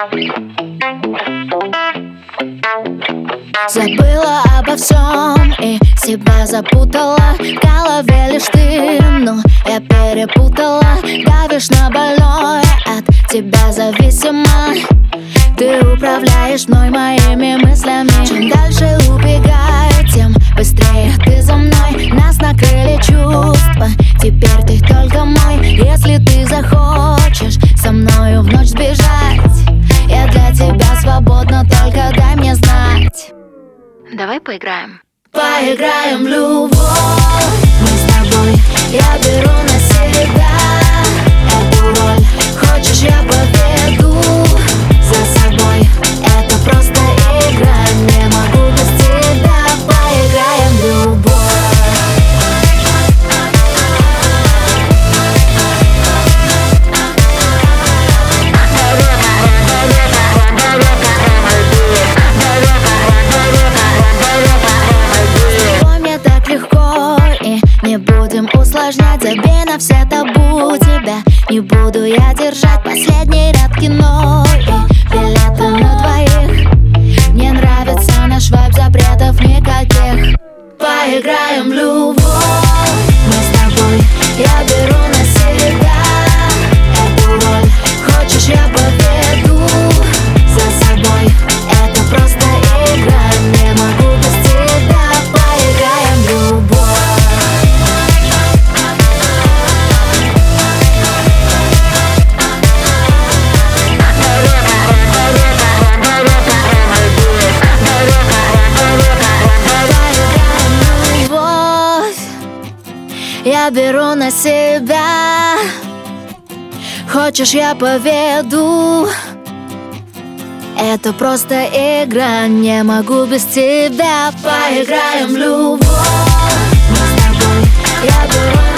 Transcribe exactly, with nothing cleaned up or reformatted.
Забыла обо всем и себя запутала. В голове лишь ты, но я перепутала. Давишь на больное, от тебя зависимо. Ты управляешь мной, моими мыслями. Чем дальше убегаю, тем быстрее ты за мной. Нас накрыли чувства, теперь ты только мой. Если ты захочешь со мною в ночь сбежать, я для тебя свободна, только дай мне знать. Давай поиграем. Поиграем в любовь. Мы с тобой, я беру на себя эту роль. Хочешь, я поведу за собой. Это просто игра, не могу без тебя. Поиграем в любовь. Не будем усложнять, забей на все табу. Тебя не буду я держать. Последний ряд кино и билеты на двоих. Мне нравится наш вайб, запретов никаких. Поиграем в любовь. Мы с тобой, я беру на себя эту роль. Хочешь, я поведу за собой. Это просто игра, не могу без тебя. Поиграем в любовь. Я беру на себя. Хочешь, я поведу. Это просто игра, не могу без тебя. Поиграем в любовь. Мы с тобой, я беру